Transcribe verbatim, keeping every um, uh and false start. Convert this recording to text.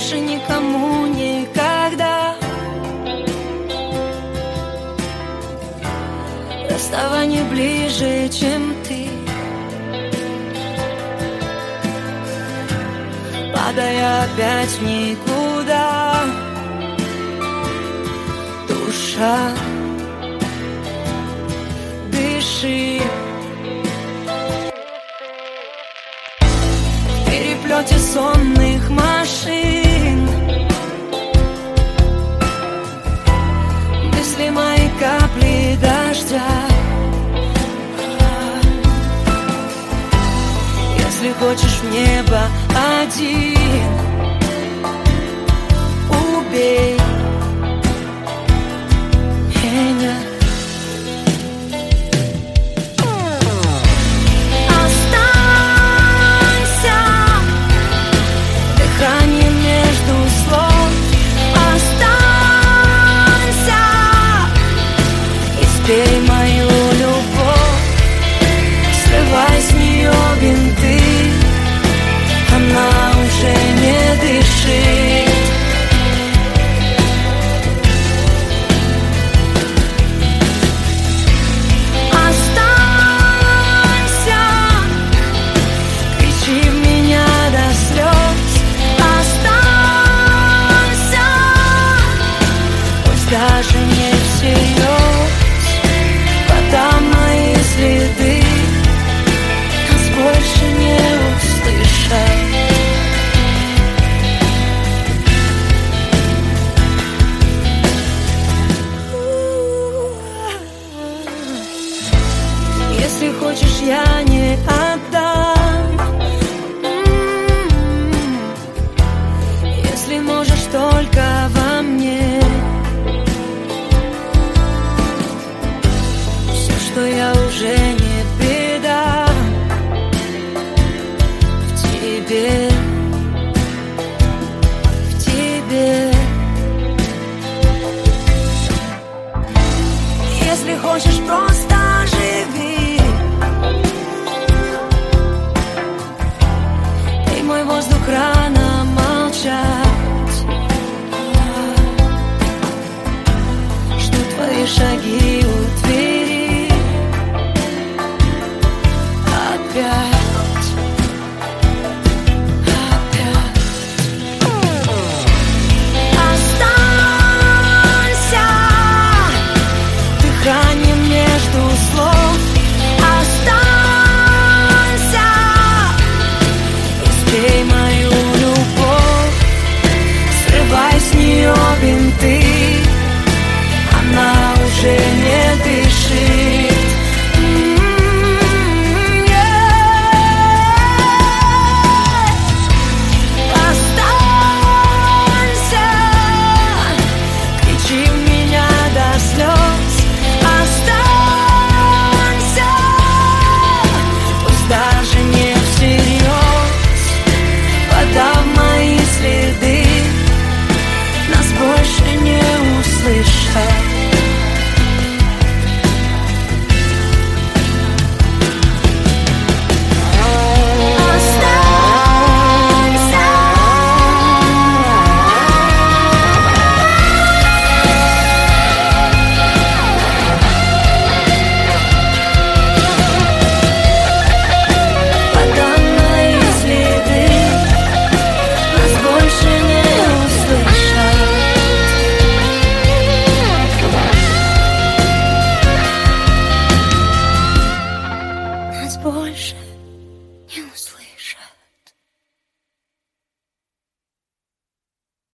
больше никому никогда. Расставание ближе, чем ты. Падая опять в никуда, душа, дыши. В переплете сонных машин мысли мои капли дождя. Если хочешь в небо один, убей меня. Останься, дыхание между слов. Останься и спей мою любовь. Срывай с нее бинты, она уже не дышит. Останься, кричи в меня до слез. Останься, пусть даже не всерьез. Потом мои следы нас больше не услышат. Если хочешь, я не отдам. Если можешь, только во мне. Все, что я уже не передам в тебе, в тебе. Если хочешь, просто живи. Ты мой воздух, рано молчать. Жду твои шаги у двери. Опять, опять. Останься, дыхание между слов. Останься и спей мою любовь. Срывай с нее бинты, она уже не дышит. М-м-м, yeah. Останься, кричи в меня до слез. Останься, пусть даже не всерьез. Подав мои следы, нас больше не услышат. Больше не услышать.